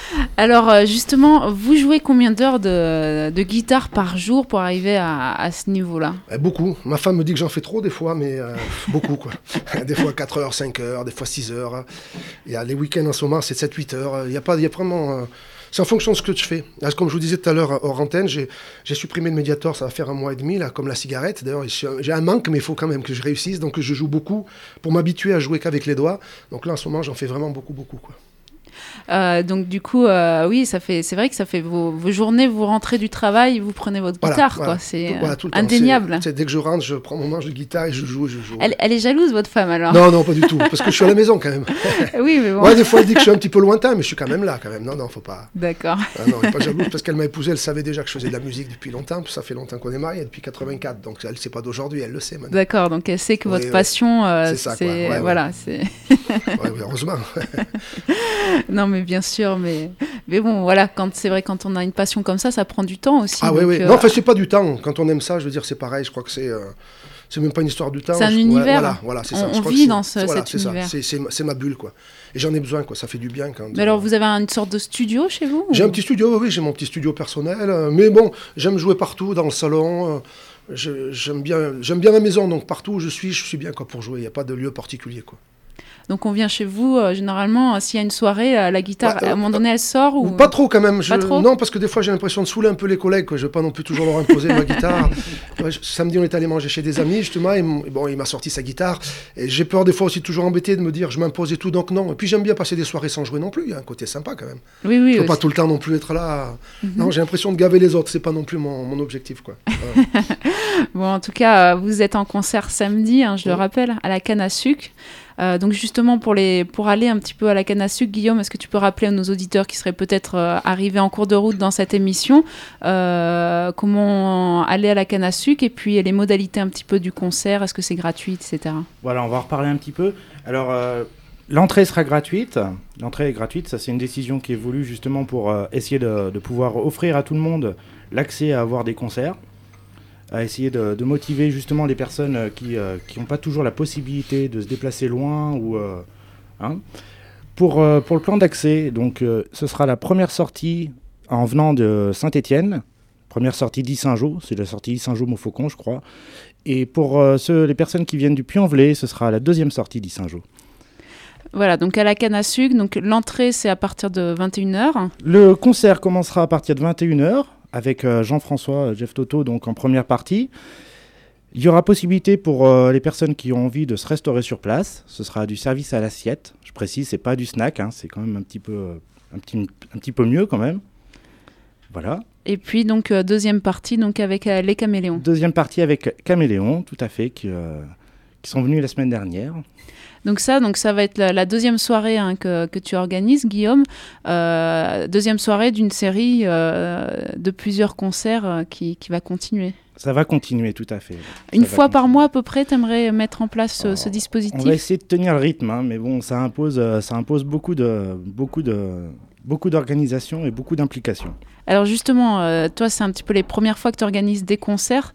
Alors justement, vous jouez combien d'heures de guitare par jour pour arriver à ce niveau-là? Beaucoup. Ma femme me dit que j'en fais trop des fois, mais beaucoup quoi. Des fois 4 heures, 5 heures, des fois 6 heures. Il y a les week-ends en ce moment, c'est 7-8 heures. Il y a vraiment... c'est en fonction de ce que je fais. Là, comme je vous disais tout à l'heure hors antenne, j'ai supprimé le Mediator, ça va faire 1 mois et demi, là, comme la cigarette. D'ailleurs, j'ai un manque, mais il faut quand même que je réussisse. Donc je joue beaucoup pour m'habituer à jouer qu'avec les doigts. Donc là, en ce moment, j'en fais vraiment beaucoup, quoi. Donc du coup, oui, c'est vrai que ça fait vos journées, vous rentrez du travail, vous prenez votre guitare, quoi. C'est tout le temps. indéniable. Dès que je rentre, je prends mon manche de guitare et je joue. Elle est jalouse, votre femme, alors? Non, pas du tout, parce que je suis à la maison quand même. Oui, mais bon. Ouais, des fois elle dit que je suis un petit peu lointain, mais je suis quand même là, quand même. Non, faut pas. D'accord. Non, elle n'est pas jalouse parce qu'elle m'a épousé, elle savait déjà que je faisais de la musique depuis longtemps, ça fait longtemps qu'on est mariés, depuis 84, donc elle ne sait pas d'aujourd'hui, elle le sait maintenant. D'accord, donc elle sait que votre passion, c'est ça, quoi. Ouais, voilà, c'est... Oui, heureusement. Non, mais bien sûr, mais bon, voilà, c'est vrai, quand on a une passion comme ça prend du temps aussi. Ah oui. Non, c'est pas du temps. Quand on aime ça, je veux dire, c'est pareil. Je crois que c'est même pas une histoire du temps. C'est un univers. Voilà, c'est ça. On vit dans cet univers. C'est ma bulle, quoi. Et j'en ai besoin, quoi. Ça fait du bien. Mais alors, vous avez une sorte de studio chez vous? J'ai un petit studio, oui, j'ai mon petit studio personnel. Mais bon, j'aime jouer partout, dans le salon. J'aime bien la maison, donc partout où je suis bien, quoi, pour jouer. Il n'y a pas de lieu particulier, quoi. Donc on vient chez vous, généralement, s'il y a une soirée, la guitare, à un moment donné, elle sort ou... Pas trop quand même. Pas trop. Non, parce que des fois j'ai l'impression de saouler un peu les collègues, quoi. Je ne vais pas non plus toujours leur imposer ma guitare. Samedi, on est allé manger chez des amis, justement, et il m'a sorti sa guitare. Et j'ai peur des fois aussi toujours embêté de me dire je m'impose et tout, donc non. Et puis j'aime bien passer des soirées sans jouer non plus. Il y a un côté sympa quand même. Oui. Je ne peux pas tout le temps non plus être là. Non, j'ai l'impression de gaver les autres. C'est pas non plus mon objectif, quoi. Voilà. Bon, en tout cas, vous êtes en concert samedi, je le rappelle, à la Canne à Sucre. Donc justement, pour aller un petit peu à la Canne à Sucre, Guillaume, est-ce que tu peux rappeler à nos auditeurs qui seraient peut-être arrivés en cours de route dans cette émission comment aller à la Canne à Sucre et puis les modalités un petit peu du concert, est-ce que c'est gratuit, etc. Voilà, on va en reparler un petit peu. Alors, l'entrée sera gratuite. L'entrée est gratuite, ça c'est une décision qui est voulue justement pour essayer de pouvoir offrir à tout le monde l'accès à avoir des concerts, à essayer de motiver justement les personnes qui n'ont pas toujours la possibilité de se déplacer loin ou pour le plan d'accès. Donc ce sera la première sortie en venant de Saint-Étienne, première sortie d'Yssingeau, c'est la sortie Yssingeau-Montfaucon je crois, et pour les personnes qui viennent du Puy-en-Velay, ce sera la deuxième sortie d'Yssingeau. Voilà, donc à la Canne à Sucre, donc l'entrée c'est à partir de 21h. Le concert commencera à partir de 21h. Avec Jean-François Jeff Toto, donc en première partie. Il y aura possibilité pour les personnes qui ont envie de se restaurer sur place. Ce sera du service à l'assiette. Je précise, c'est pas du snack, c'est quand même un petit peu mieux quand même. Voilà. Et puis donc deuxième partie donc avec les Caméléons. Deuxième partie avec Caméléons, tout à fait, qui sont venus la semaine dernière. Donc ça va être la deuxième soirée que tu organises, Guillaume. Deuxième soirée d'une série de plusieurs concerts qui va continuer. Ça va continuer, tout à fait. Une fois par mois à peu près, tu aimerais mettre en place ce dispositif? On va essayer de tenir le rythme, mais bon, ça impose beaucoup d'organisation et beaucoup d'implication. Alors justement, toi, c'est un petit peu les premières fois que tu organises des concerts.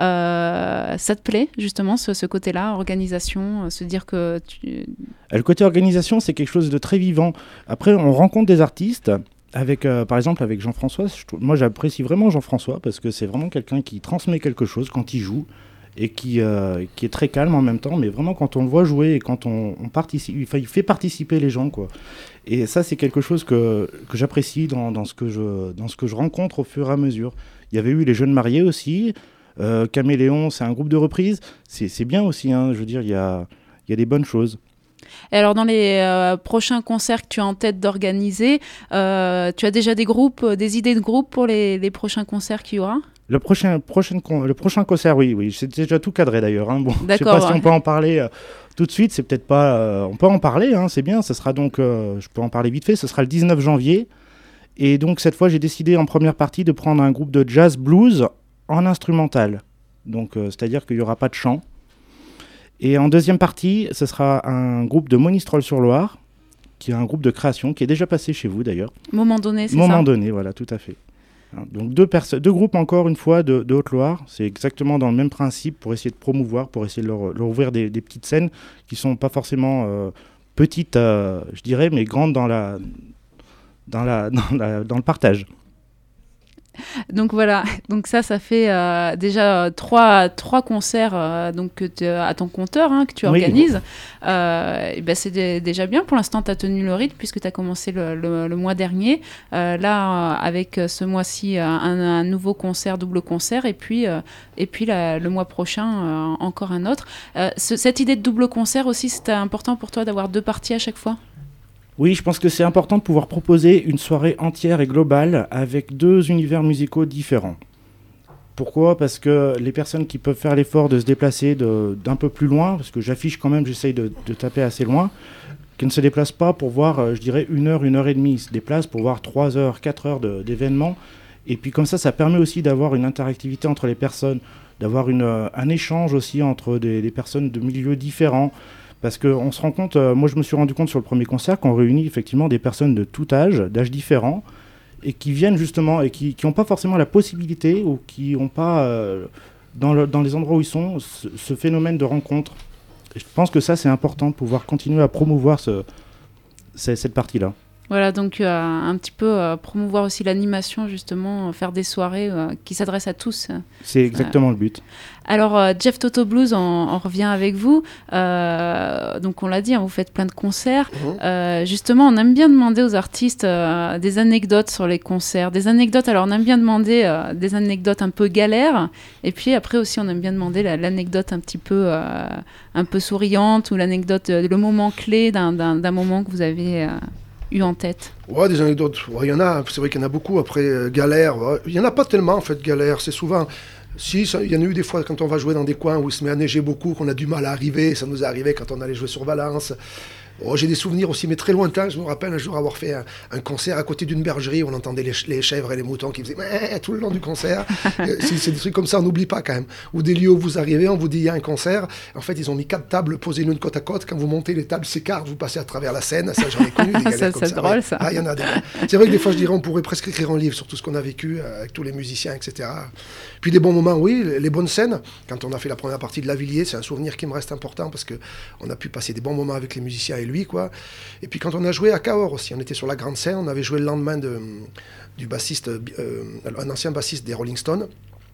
Ça te plaît, justement, ce côté-là, organisation, se dire que tu... Le côté organisation, c'est quelque chose de très vivant. Après, on rencontre des artistes, par exemple avec Jean-François. Moi, j'apprécie vraiment Jean-François parce que c'est vraiment quelqu'un qui transmet quelque chose quand il joue et qui est très calme en même temps, mais vraiment quand on le voit jouer et quand on participe, il fait participer les gens, quoi. Et ça, c'est quelque chose que j'apprécie dans ce que je rencontre au fur et à mesure. Il y avait eu les Jeunes Mariés aussi, Caméléon, c'est un groupe de reprises, c'est bien aussi, je veux dire, il y a des bonnes choses. Et alors, dans les prochains concerts que tu as en tête d'organiser, tu as déjà des idées de groupe pour les prochains concerts qu'il y aura ? Le prochain concert, oui, c'est déjà tout cadré d'ailleurs. Bon, je ne sais pas si on peut en parler tout de suite, c'est peut-être pas... on peut en parler, c'est bien, ça sera donc... je peux en parler vite fait, ce sera le 19 janvier. Et donc cette fois, j'ai décidé en première partie de prendre un groupe de jazz blues en instrumental. Donc c'est-à-dire qu'il n'y aura pas de chant. Et en deuxième partie, ce sera un groupe de Monistrol-sur-Loire, qui est un groupe de création, qui est déjà passé chez vous d'ailleurs. Moment donné, c'est ça ? Moment donné, voilà, tout à fait. Donc deux groupes encore une fois de Haute-Loire, c'est exactement dans le même principe pour essayer de promouvoir, pour essayer de leur ouvrir des petites scènes qui ne sont pas forcément petites, je dirais, mais grandes dans dans le partage. Donc voilà, donc ça fait déjà trois concerts donc, à ton compteur que tu organises. Et ben c'est déjà bien. Pour l'instant, tu as tenu le rythme puisque tu as commencé le mois dernier. Là, avec ce mois-ci, un nouveau concert, double concert, et puis le mois prochain, encore un autre. Cette idée de double concert aussi, c'était important pour toi d'avoir 2 parties à chaque fois ? Oui, je pense que c'est important de pouvoir proposer une soirée entière et globale avec 2 univers musicaux différents. Pourquoi ? Parce que les personnes qui peuvent faire l'effort de se déplacer d'un peu plus loin, parce que j'essaye de taper assez loin, qui ne se déplacent pas pour voir, je dirais, 1 heure, 1 heure et demie. Ils se déplacent pour voir 3 heures, 4 heures d'événements. Et puis comme ça permet aussi d'avoir une interactivité entre les personnes, d'avoir un échange aussi entre des personnes de milieux différents. Parce qu'on se rend compte, moi je me suis rendu compte sur le premier concert qu'on réunit effectivement des personnes de tout âge, d'âge différents, et qui viennent justement, et qui n'ont pas forcément la possibilité, ou qui n'ont pas, dans les endroits où ils sont, ce phénomène de rencontre. Et je pense que ça c'est important, de pouvoir continuer à promouvoir cette partie-là. Voilà, donc un petit peu promouvoir aussi l'animation, justement, faire des soirées qui s'adressent à tous. C'est exactement le but. Alors, Jeff Toto Blues, on revient avec vous. Donc, on l'a dit, vous faites plein de concerts. Justement, on aime bien demander aux artistes des anecdotes sur les concerts. Des anecdotes, alors on aime bien demander des anecdotes un peu galères. Et puis après aussi, on aime bien demander l'anecdote un petit peu souriante, ou l'anecdote, le moment clé d'un moment que vous avez... eu en tête. Ouais, des anecdotes, il y en a, c'est vrai qu'il y en a beaucoup. Après, galère, il n'y en a pas tellement en fait, galère, c'est souvent... Si, il y en a eu des fois quand on va jouer dans des coins où il se met à neiger beaucoup, qu'on a du mal à arriver, ça nous est arrivé quand on allait jouer sur Valence. Oh, j'ai des souvenirs aussi, mais très lointains. Je me rappelle un jour avoir fait un concert à côté d'une bergerie où on entendait les chèvres et les moutons qui faisaient tout le long du concert. C'est des trucs comme ça, on n'oublie pas quand même. Ou des lieux où vous arrivez, on vous dit il y a un concert. En fait, ils ont mis 4 tables posées l'une côte à côte. Quand vous montez, les tables s'écartent, vous passez à travers la scène. Ça, j'en ai connu des galères comme ça. C'est drôle, ça. Ah, y en a des... C'est vrai que des fois, je dirais, on pourrait presque écrire un livre sur tout ce qu'on a vécu avec tous les musiciens, etc. Puis des bons moments, oui, les bonnes scènes. Quand on a fait la première partie de Lavilliers, c'est un souvenir qui me reste important parce qu'on a pu passer des bons moments avec les musiciens et lui, quoi. Et puis quand on a joué à Cahors aussi, on était sur la grande scène, on avait joué le lendemain du bassiste, un ancien bassiste des Rolling Stones.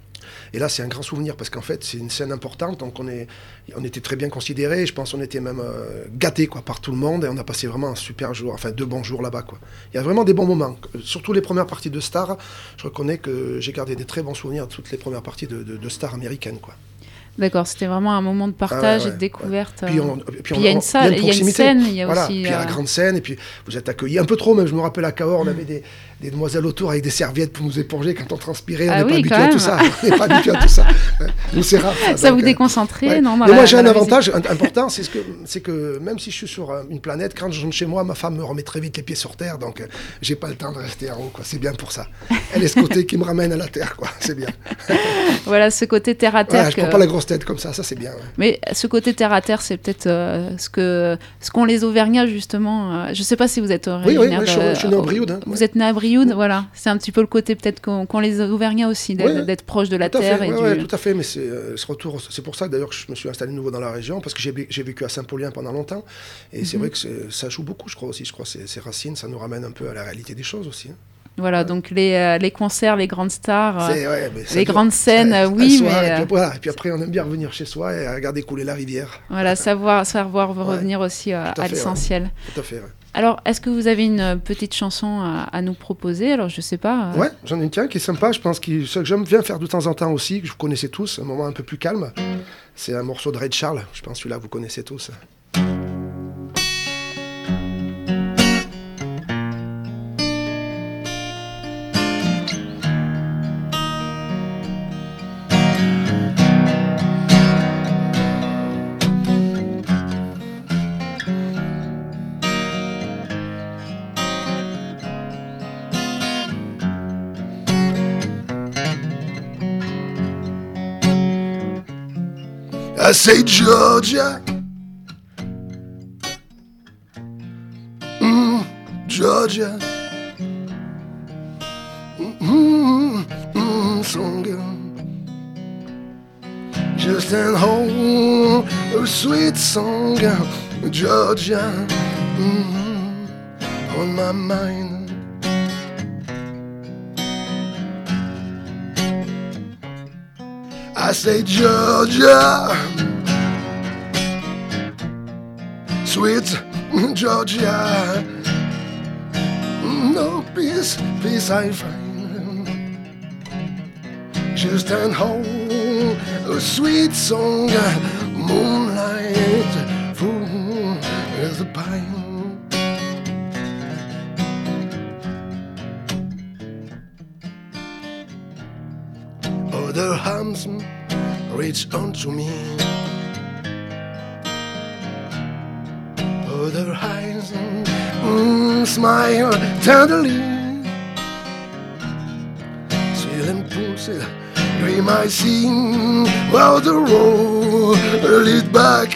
Et là, c'est un grand souvenir parce qu'en fait, c'est une scène importante, donc on était très bien considérés. Je pense qu'on était même gâtés par tout le monde et on a passé vraiment un super jour, enfin 2 bons jours là-bas, quoi. Il y a vraiment des bons moments, surtout les premières parties de Star. Je reconnais que j'ai gardé des très bons souvenirs de toutes les premières parties de Star américaines, quoi. D'accord, c'était vraiment un moment de partage et de découverte. Puis il y a une salle, il y a une scène, il y a aussi... Puis il y a la grande scène, et puis vous êtes accueillis un peu trop, même je me rappelle à Cahors, on avait des demoiselles autour avec des serviettes pour nous éporger quand on transpirait, on n'est pas habitué à tout ça. On n'est pas habitué à tout ça. Nous, c'est rare. Ça vous déconcentrait, non? Mais moi, j'ai un avantage important, c'est que même si je suis sur une planète, quand je rentre chez moi, ma femme me remet très vite les pieds sur terre, donc j'ai pas le temps de rester en haut, quoi. C'est bien pour ça. Elle est ce côté qui me ramène à la terre, quoi. C'est bien. Voilà, ce côté terre à terre. Je prends pas la grosse tête comme ça c'est bien. Ouais. Mais ce côté terre à terre, c'est peut-être ce qu'ont les Auvergnats, justement. Je sais pas si vous êtes originaire. Oui, je suis né à Brioude. Vous êtes né à Brioude, voilà. C'est un petit peu le côté peut-être qu'ont les Auvergnats aussi, d'être proche de la terre. Oui, tout à fait, mais ce retour, c'est pour ça d'ailleurs que je me suis installé de nouveau dans la région, parce que j'ai vécu à Saint-Paulien pendant longtemps, et c'est vrai que ça joue beaucoup, je crois aussi. Je crois que ces racines, ça nous ramène un peu à la réalité des choses aussi. Voilà, donc les concerts, les grandes stars, les grandes scènes, et puis après on aime bien revenir chez soi et regarder couler la rivière. Voilà, savoir revenir aussi à l'essentiel. Ouais. Tout à fait, ouais. Alors, est-ce que vous avez une petite chanson à nous proposer? Alors, je sais pas. Ouais, j'en ai une qui est sympa, je pense, que j'aime bien faire de temps en temps aussi, que vous connaissez tous, un moment un peu plus calme. C'est un morceau de Ray Charles, je pense celui-là vous connaissez tous. I say Georgia, Georgia, song, just an whole sweet song, Georgia, on my mind. I say Georgia, sweet Georgia, no peace, peace I find. Just and home, a sweet song, moonlight, full as a pine. Other arms reach unto me, other eyes smile tenderly. Silent pulses dream I sing while the road lead back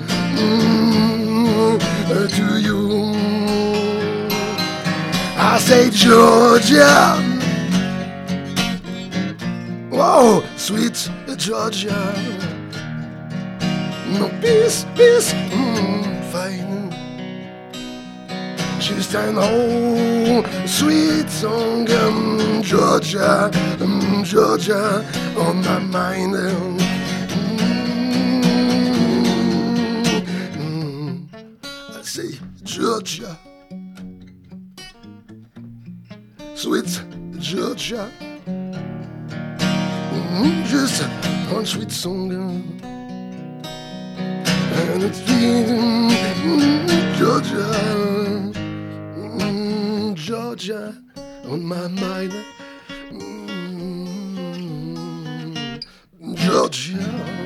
to you. I say Georgia, oh, sweet Georgia, no peace, peace, fine. She stand home, sweet song, Georgia, Georgia, on my mind. I say Georgia, sweet Georgia. Just one sweet song, and it's Georgia, Georgia, on my mind, Georgia.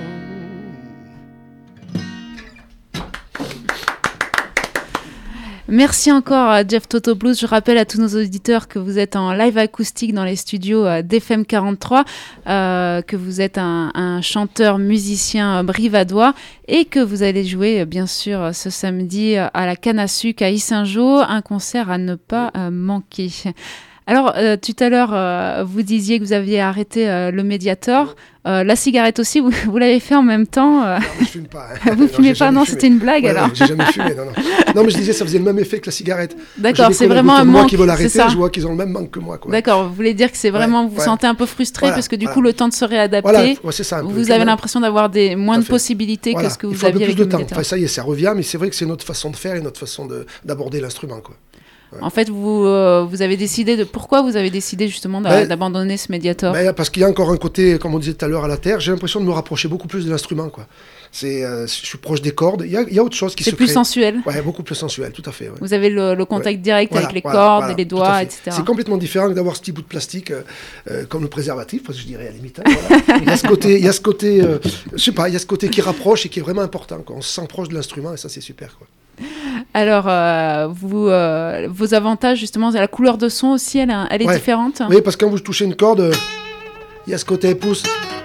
Merci encore à Jeff Toto Blues. Je rappelle à tous nos auditeurs que vous êtes en live acoustique dans les studios d'FM 43, que vous êtes un chanteur musicien brivadois et que vous allez jouer bien sûr ce samedi à la Canne à Sucre à Yssingeaux, un concert à ne pas manquer. Alors, tout à l'heure, vous disiez que vous aviez arrêté le Mediator. La cigarette aussi, vous l'avez fait en même temps Non, mais je fume pas. Hein. Vous fumez pas? Non, c'était une blague alors. J'ai jamais fumé, non. Non, mais je disais, ça faisait le même effet que la cigarette. D'accord, c'est vraiment un manque. Qui veulent arrêter, je vois qu'ils ont le même manque que moi. Quoi. D'accord, vous voulez dire que c'est vraiment, vous vous sentez un peu frustré parce que du coup, le temps de se réadapter, c'est ça, vous avez l'impression d'avoir moins de possibilités que ce que vous aviez avec le Mediator. Enfin, ça y est, ça revient, mais c'est vrai que c'est notre façon de faire et notre façon d'aborder l'instrument, quoi. Ouais. En fait, vous avez décidé pourquoi vous avez décidé justement d'abandonner ce Mediator? Parce qu'il y a encore un côté, comme on disait tout à l'heure, à la terre. J'ai l'impression de me rapprocher beaucoup plus de l'instrument, quoi. Je suis proche des cordes. Il y a autre chose qui se crée. C'est plus sensuel. Ouais, beaucoup plus sensuel, tout à fait. Ouais. Vous avez le contact direct avec les cordes et les doigts, etc. C'est complètement différent que d'avoir ce petit bout de plastique comme le préservatif, parce que je dirais à la limite. Il y a ce côté, je sais pas, il y a ce côté qui rapproche et qui est vraiment important, quoi. On se sent proche de l'instrument et ça, c'est super, quoi. Alors, vos avantages, justement, la couleur de son aussi, elle est différente. Oui, parce que quand vous touchez une corde, il y a ce côté pouce.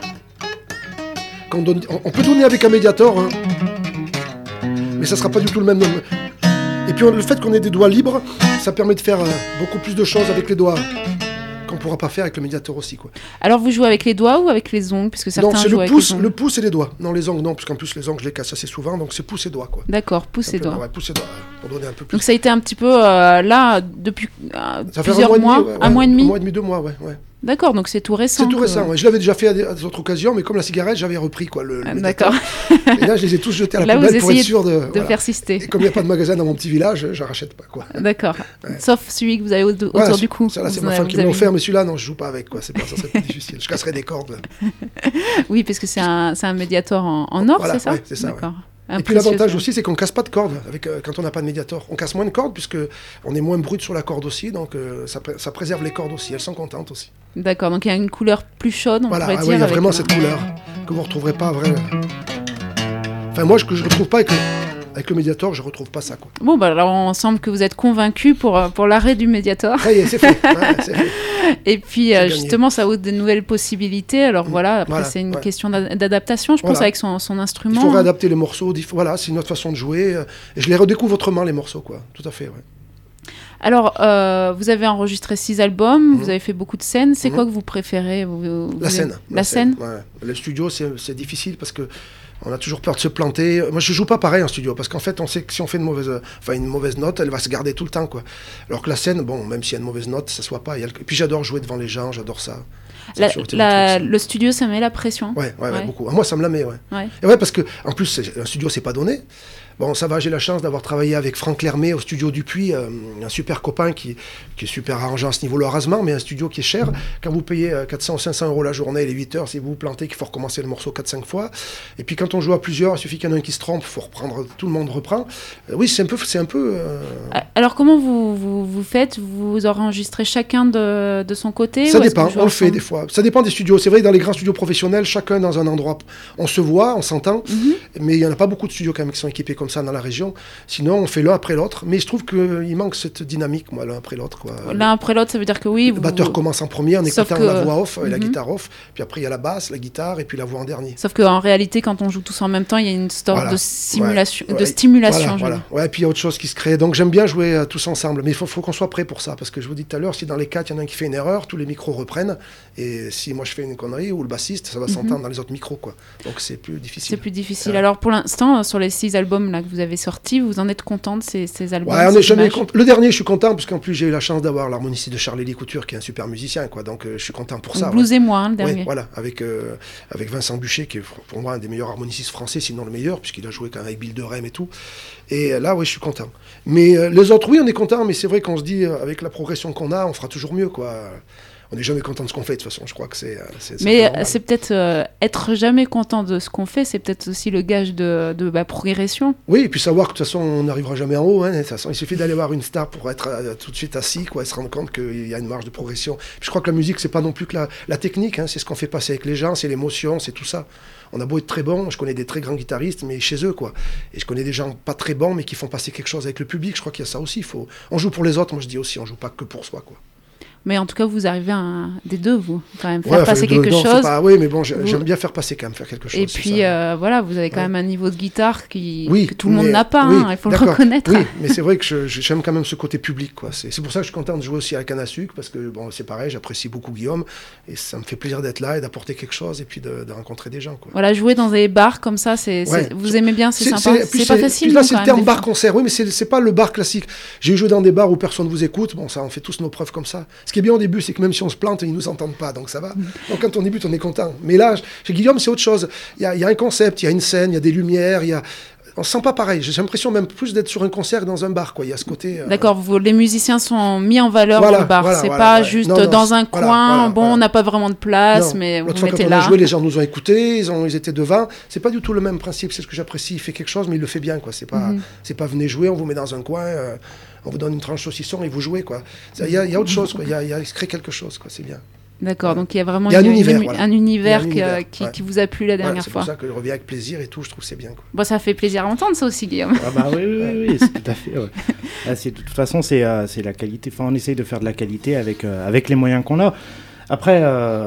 On peut donner avec un Mediator, hein, mais ça ne sera pas du tout le même. Et puis le fait qu'on ait des doigts libres, ça permet de faire beaucoup plus de choses avec les doigts qu'on ne pourra pas faire avec le Mediator aussi, quoi. Alors vous jouez avec les doigts ou avec les ongles, puisque certains jouent avec les ongles. Le pouce et les doigts. Non, les ongles non, parce qu'en plus les ongles je les casse assez souvent, donc c'est pouce et doigts, quoi. D'accord, pouce et doigts. Ouais, pouce et doigts, pour donner un peu plus. Donc ça a été un petit peu là depuis plusieurs mois, un mois et demi. Un mois et demi, 2 mois, ouais. D'accord, donc c'est tout récent. C'est tout récent, ouais. Je l'avais déjà fait à d'autres occasions, mais comme la cigarette, j'avais repris, quoi, le D'accord. Et là, je les ai tous jetés à la poubelle pour être sûr de persister. Et comme il n'y a pas de magasin dans mon petit village, je rachète pas, quoi. D'accord. Ouais. Sauf celui que vous avez autour du cou. Ça, là, c'est ma femme qui m'a offert, mais celui-là, non, je joue pas avec, quoi. Ça serait plus difficile. Je casserais des cordes. Oui, parce que c'est un Mediator en or, c'est ça? Ouais, c'est ça. D'accord. Et puis l'avantage aussi, c'est qu'on casse pas de cordes quand on n'a pas de Mediator. On casse moins de cordes puisque on est moins brut sur la corde aussi, donc ça préserve les cordes aussi. Elles sont contentes aussi. D'accord, donc il y a une couleur plus chaude, on pourrait dire. Il y a vraiment cette couleur que vous retrouverez pas vraiment. Enfin moi, que je retrouve pas avec le Mediator, je retrouve pas ça, quoi. Bon, alors on semble que vous êtes convaincu pour l'arrêt du Mediator. Ça y est, c'est fait. C'est fait. Et puis justement, ça ouvre de nouvelles possibilités. Alors après c'est une question d'adaptation, je pense, avec son instrument. Il faut réadapter les morceaux. C'est une autre façon de jouer. Et je les redécouvre autrement, les morceaux, quoi. Tout à fait, ouais. Alors, vous avez enregistré 6 albums, vous avez fait beaucoup de scènes. C'est quoi que vous préférez La scène. La scène. Ouais. Le studio, c'est difficile parce que On a toujours peur de se planter. Moi, je joue pas pareil en studio, parce qu'en fait, on sait que si on fait une mauvaise note, elle va se garder tout le temps, quoi. Alors que la scène, bon, même s'il y a une mauvaise note, ça soit pas. Et puis j'adore jouer devant les gens, j'adore ça. Le studio, ça met la pression. Ouais, beaucoup. Moi, ça me la met, ouais. Ouais. Et ouais, parce que en plus, un studio, c'est pas donné. Bon, ça va, j'ai la chance d'avoir travaillé avec Franck Lermé au studio Dupuis, un super copain qui est super arrangeant à ce niveau-là, heureusement, mais un studio qui est cher. Quand vous payez 400 ou 500 euros la journée, les 8 heures, si vous vous plantez, qu'il faut recommencer le morceau 4-5 fois. Et puis quand on joue à plusieurs, il suffit qu'il y en ait un qui se trompe, il faut reprendre, tout le monde reprend. Oui, c'est un peu. Alors comment vous faites? Vous enregistrez chacun de son côté? Ça dépend, on le fait des fois. Ça dépend des studios. C'est vrai que dans les grands studios professionnels, chacun dans un endroit, on se voit, on s'entend, mais il n'y en a pas beaucoup de studios quand même qui sont équipés comme ça dans la région. Sinon, on fait l'un après l'autre. Mais je trouve qu'il manque cette dynamique, moi, l'un après l'autre, quoi. L'un après l'autre, ça veut dire que oui. Le batteur commence en premier en écoutant la voix off et la guitare off. Puis après, il y a la basse, la guitare et puis la voix en dernier. Sauf qu'en réalité, quand on joue tous en même temps, il y a une sorte de simulation, de ouais, stimulation. Voilà. Ouais, puis il y a autre chose qui se crée. Donc j'aime bien jouer tous ensemble. Mais il faut qu'on soit prêt pour ça. Parce que je vous dis tout à l'heure, si dans les 4, il y en a un qui fait une erreur, tous les micros reprennent. Et si moi je fais une connerie, ou le bassiste, ça va s'entendre dans les autres micros, quoi. Donc c'est plus difficile. C'est plus difficile. Alors pour l'instant, sur les 6 albums là, que vous avez sortis, vous en êtes content de ces albums? Ouais, on est jamais content. Le dernier, je suis content, parce qu'en plus j'ai eu la chance d'avoir l'harmoniciste de Charles-Élie Couture, qui est un super musicien, quoi. Donc je suis content pour ça. Blues et moi, hein, le dernier. Ouais, voilà, avec Vincent Buchet, qui est pour moi un des meilleurs harmonicistes français, sinon le meilleur, puisqu'il a joué quand même avec Bill de Rem et tout. Et là, oui, je suis content. Mais les autres, oui, on est content, mais c'est vrai qu'on se dit, avec la progression qu'on a, on fera toujours mieux, quoi. On n'est jamais content de ce qu'on fait, de toute façon, je crois que c'est mais c'est peut-être être jamais content de ce qu'on fait, c'est peut-être aussi le gage de progression. Oui, et puis savoir que de toute façon, on n'arrivera jamais en haut. Hein, de toute façon, il suffit d'aller voir une star pour être tout de suite assis, quoi, et se rendre compte qu'il y a une marge de progression. Puis je crois que la musique, c'est pas non plus que la technique, hein, c'est ce qu'on fait passer avec les gens, c'est l'émotion, c'est tout ça. On a beau être très bon, je connais des très grands guitaristes, mais chez eux, quoi. Et je connais des gens pas très bons, mais qui font passer quelque chose avec le public. Je crois qu'il y a ça aussi. On joue pour les autres, moi je dis aussi, on joue pas que pour soi, quoi. Mais en tout cas, vous arrivez à des deux, vous, quand même, faire passer quelque chose. Oui, mais bon, j'aime bien faire passer quand même, faire quelque chose. Et puis, voilà, vous avez quand même un niveau de guitare que tout le monde n'a pas, il faut le reconnaître. Oui, mais c'est vrai que j'aime quand même ce côté public, quoi. C'est pour ça que je suis content de jouer aussi à la canne à sucre, parce que, bon, c'est pareil, j'apprécie beaucoup Guillaume, et ça me fait plaisir d'être là et d'apporter quelque chose, et puis de rencontrer des gens, quoi. Voilà, jouer dans des bars comme ça, vous aimez bien, c'est sympa. C'est pas facile. Là, c'est le terme bar-concert, oui, mais c'est pas le bar classique. J'ai joué dans des bars où personne vous écoute, bon, ça, on fait tous nos preuves comme ça. Ce qui est bien au début, c'est que même si on se plante, ils nous entendent pas, donc ça va. Donc quand on débute, on est content. Mais là, chez Guillaume, c'est autre chose. Il y a un concept, il y a une scène, il y a des lumières, on se sent pas pareil. J'ai l'impression même plus d'être sur un concert que dans un bar, quoi. Il y a ce côté. D'accord, les musiciens sont mis en valeur dans le bar. C'est pas juste dans un coin. On n'a pas vraiment de place, mais vous mettez là. Quand on a joué, les gens nous ont écoutés, ils étaient devant. C'est pas du tout le même principe. C'est ce que j'apprécie. Il fait quelque chose, mais il le fait bien, quoi. C'est pas venez jouer, on vous met dans un coin. On vous donne une tranche saucisson et vous jouez, quoi. Il y a autre chose, quoi. Il se crée quelque chose, quoi. C'est bien. D'accord, donc il y a vraiment un univers qui vous a plu la dernière fois. C'est pour ça que je reviens avec plaisir et tout, je trouve que c'est bien, quoi. Bon, ça fait plaisir à entendre ça aussi, Guillaume. Ah bah oui, c'est tout à fait. Ouais. De toute façon, c'est la qualité. Enfin, on essaye de faire de la qualité avec les moyens qu'on a. Après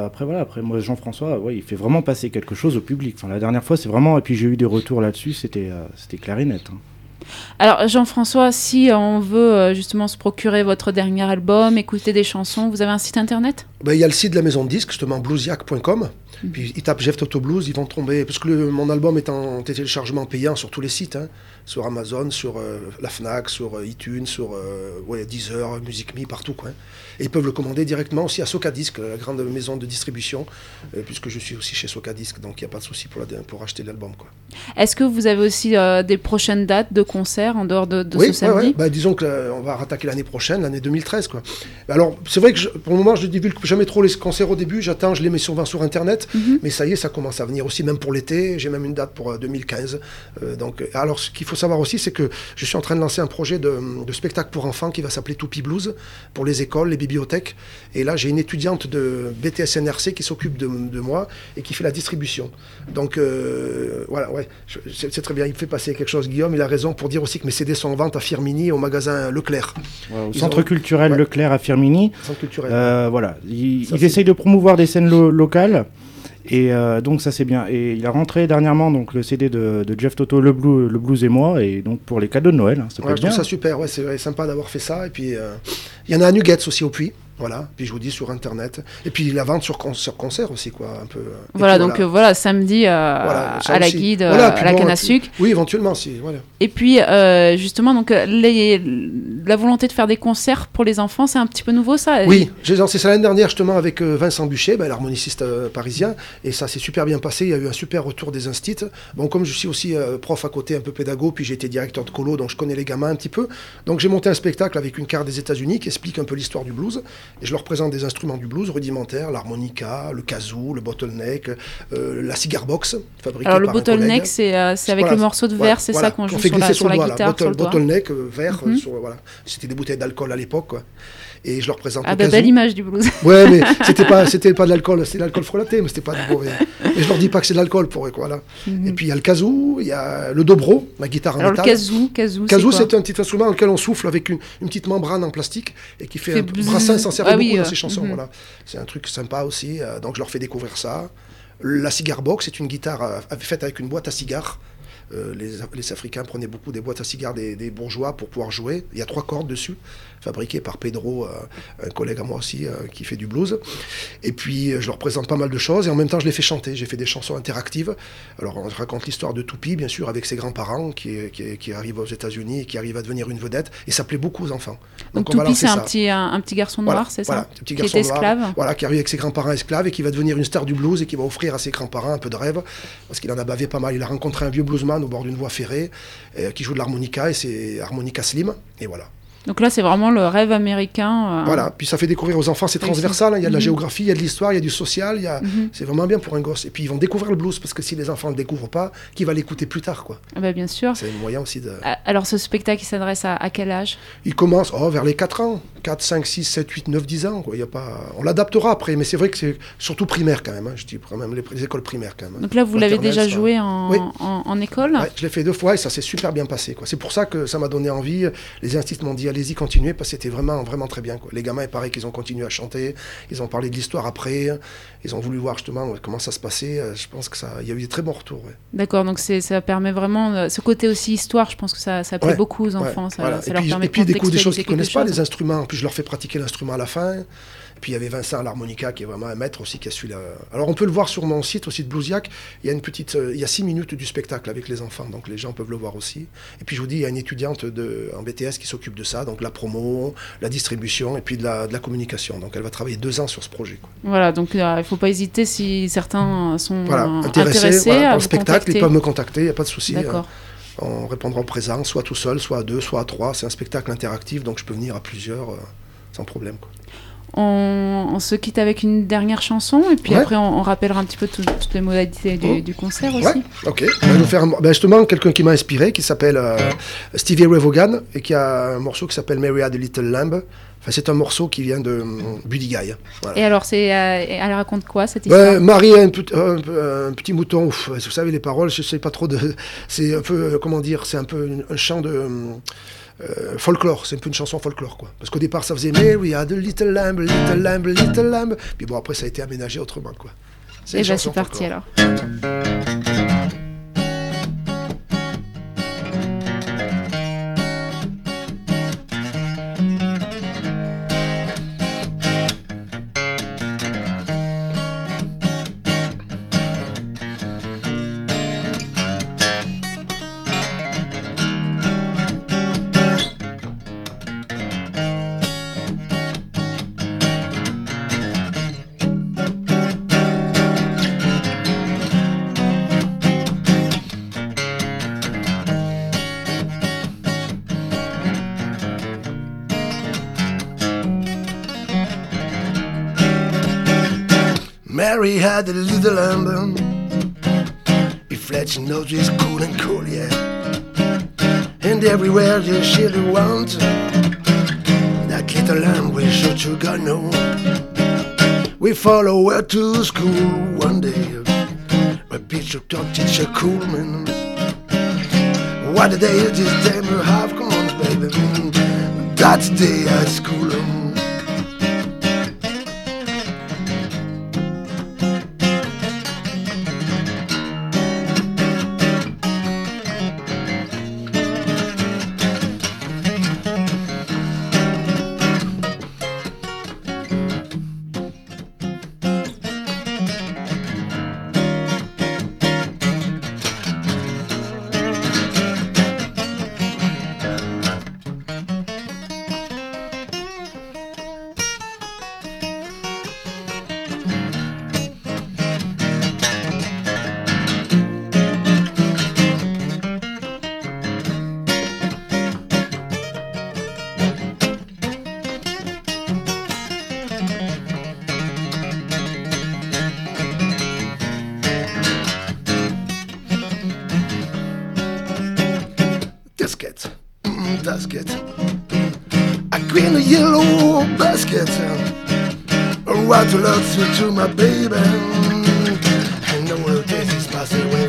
moi, Jean-François, il fait vraiment passer quelque chose au public. Enfin, la dernière fois, c'est vraiment... Et puis j'ai eu des retours là-dessus, c'était clair et net. Hein. Alors Jean-François, si on veut justement se procurer votre dernier album, écouter des chansons, vous avez un site internet ? Il y a le site de la maison de disques, justement, bluesiac.com. Puis ils tapent Jeff Toto Blues, ils vont tomber. Parce que mon album est en téléchargement payant sur tous les sites, hein, sur Amazon, sur la Fnac, sur iTunes, sur Deezer, Music Me, partout, quoi. Et ils peuvent le commander directement aussi à Socadisc, la grande maison de distribution, puisque je suis aussi chez Socadisc, donc il n'y a pas de souci pour acheter l'album, quoi. Est-ce que vous avez aussi des prochaines dates de concerts en dehors de ce samedi ? Oui, disons qu'on va rattaquer l'année prochaine, l'année 2013, quoi. Alors, c'est vrai que pour le moment, je ne divulgue jamais trop les concerts au début, j'attends, je les mets souvent sur Internet, mais ça y est, ça commence à venir aussi, même pour l'été, j'ai même une date pour 2015. Alors, ce qu'il faut savoir aussi, c'est que je suis en train de lancer un projet de spectacle pour enfants qui va s'appeler Toupie Blues, pour les écoles, les bibliothèques, et là, j'ai une étudiante de BTS NRC qui s'occupe de moi et qui fait la distribution. Donc, voilà, c'est très bien, il me fait passer quelque chose, Guillaume, il a raison pour dire aussi que mes CD sont en vente à Firmini, au magasin Leclerc. Au Centre culturel Leclerc à Firmini. Centre culturel. Voilà, il essaye de promouvoir des scènes locales. Et donc ça c'est bien. Et il a rentré dernièrement donc le CD de Jeff Toto, le blues et moi, et donc pour les cadeaux de Noël, ça peut être bien. Je trouve ça super, c'est sympa d'avoir fait ça. Et puis il y en a à Nuggets aussi au Puy. Voilà, puis je vous dis sur internet. Et puis la vente sur concert aussi, quoi, un peu. Voilà, puis, donc voilà, samedi voilà, à la aussi. guide, Voilà, à la canne à sucre. Oui, éventuellement, si, voilà. Et puis justement, donc la volonté de faire des concerts pour les enfants, c'est un petit peu nouveau ça. Oui, j'ai lancé ça l'année dernière justement avec Vincent Buchet, l'harmoniciste parisien, et ça s'est super bien passé. Il y a eu un super retour des instits. Bon, comme je suis aussi prof à côté, un peu pédago, puis j'ai été directeur de colo, donc je connais les gamins un petit peu. Donc j'ai monté un spectacle avec une carte des États-Unis qui explique un peu l'histoire du blues, et je leur présente des instruments du blues rudimentaires, l'harmonica, le kazoo, le bottleneck, la cigar box fabriquée Alors le par un bottleneck, collègue. c'est avec Voilà, le morceau de verre, c'est voilà, ça qu'on joue fait glisser sur la le doigt, guitare, sur le doigt. bottleneck, verre, voilà. C'était des bouteilles d'alcool à l'époque, quoi. Et je leur présente le belle kazoo. image du blues. Ouais, mais c'était pas de l'alcool, c'était de l'alcool frelaté, mais c'était pas de mauvais. Et je leur dis pas que c'est de l'alcool pour eux, quoi, voilà. Et puis il y a le kazoo, il y a le dobro, ma guitare en métal. Alors le kazoo, c'est un petit instrument dans lequel on souffle avec une petite membrane en plastique et qui fait un brassin, s'en sert beaucoup dans ses chansons, voilà. C'est un truc sympa aussi, donc je leur fais découvrir ça. La cigar box, c'est une guitare faite avec une boîte à cigares. Les Africains prenaient beaucoup des boîtes à cigares des bourgeois pour pouvoir jouer. Il y a 3 cordes dessus, fabriquées par Pedro, un collègue à moi aussi, qui fait du blues. Et puis, je leur présente pas mal de choses, et en même temps, je les fais chanter. J'ai fait des chansons interactives. Alors, on raconte l'histoire de Toupie, bien sûr, avec ses grands-parents, qui arrivent aux États-Unis et qui arrivent à devenir une vedette. Et ça plaît beaucoup aux enfants. Donc Toupie, c'est un petit garçon noir, voilà, c'est voilà, ça, petit qui garçon est esclave. Noir, voilà, qui arrive avec ses grands-parents esclaves et qui va devenir une star du blues et qui va offrir à ses grands-parents un peu de rêve, parce qu'il en a bavé pas mal. Il a rencontré un vieux bluesman au bord d'une voie ferrée qui joue de l'harmonica, et c'est harmonica slim, et voilà. Donc là, c'est vraiment le rêve américain. Voilà, puis ça fait découvrir aux enfants, c'est transversal, hein. Il y a de la géographie, il y a de l'histoire, il y a du social, c'est vraiment bien pour un gosse. Et puis ils vont découvrir le blues, parce que si les enfants ne le découvrent pas, qui va l'écouter plus tard, quoi. Ah bah bien sûr. C'est un moyen aussi de... Alors ce spectacle, il s'adresse à quel âge? Il commence vers les 4 ans, 4, 5, 6, 7, 8, 9, 10 ans, quoi. Il y a pas... On l'adaptera après, mais c'est vrai que c'est surtout primaire quand même, hein. Je dis quand même les écoles primaires quand même, hein. Donc là, vous l'avez déjà joué en école? Ouais, je l'ai fait 2 fois et ça s'est super bien passé, quoi. C'est pour ça que ça m'a donné envie. Les instituts m'ont dit allez-y, continuez, parce que c'était vraiment, vraiment très bien, quoi. Les gamins, il paraît qu'ils ont continué à chanter, ils ont parlé de l'histoire après, ils ont voulu voir justement comment ça se passait. Je pense qu'il y a eu des très bons retours. Ouais. D'accord, donc ça permet vraiment, ce côté aussi histoire, je pense que ça plaît beaucoup aux enfants. Voilà. Ça leur permet et puis ils découvrent des choses qu'ils ne connaissent pas, chose. les instruments. En plus, je leur fais pratiquer l'instrument à la fin. Et puis il y avait Vincent à l'harmonica qui est vraiment un maître aussi, qui a su Alors on peut le voir sur mon site aussi de Bluesiac. Il y a 6 minutes du spectacle avec les enfants, donc les gens peuvent le voir aussi. Et puis je vous dis, il y a une étudiante en BTS qui s'occupe de ça, donc la promo, la distribution et puis de la communication. Donc elle va travailler 2 ans sur ce projet, quoi. Voilà, donc il ne faut pas hésiter si certains sont intéressés à par le vous spectacle, contacter. ils peuvent me contacter, il n'y a pas de souci. D'accord. On répondra au présent, soit tout seul, soit à 2, soit à 3. C'est un spectacle interactif, donc je peux venir à plusieurs sans problème, quoi. On se quitte avec une dernière chanson et puis après on rappellera un petit peu toutes les modalités du concert aussi. Ouais, ok. On va nous faire justement quelqu'un qui m'a inspiré, qui s'appelle Stevie Ray Vaughan, et qui a un morceau qui s'appelle Mary Had a Little Lamb. Enfin, c'est un morceau qui vient de Buddy Guy. Voilà. Et alors, elle raconte quoi cette histoire? Marie a un petit mouton. Vous savez les paroles, je sais pas trop de. C'est un peu comment dire, c'est un peu un chant de. Folklore, c'est un peu une chanson folklore, quoi. Parce qu'au départ, ça faisait Mary had a little lamb, little lamb, little lamb. Puis bon, après, ça a été aménagé autrement, quoi. Et bien, c'est parti alors. Mary had a little lamb, his fledgling nose is cool and cool, yeah. And everywhere you she'll want, that little lamb will shoot you gun no. We follow her to school one day, my teacher taught teacher Coolman. What a day is this time you have, come on baby, that's the day at school. in a yellow basket. What loves you to my baby, and no one takes his passing away.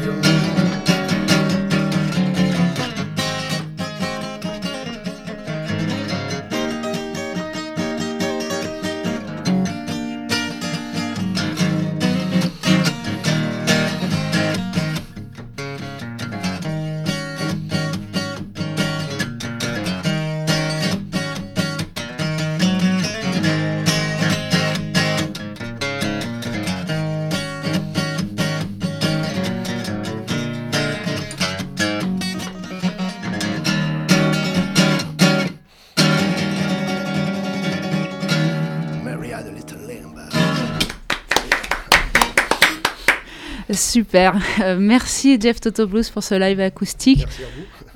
Super. Merci Jeff Toto Blues pour ce live acoustique. Merci à vous.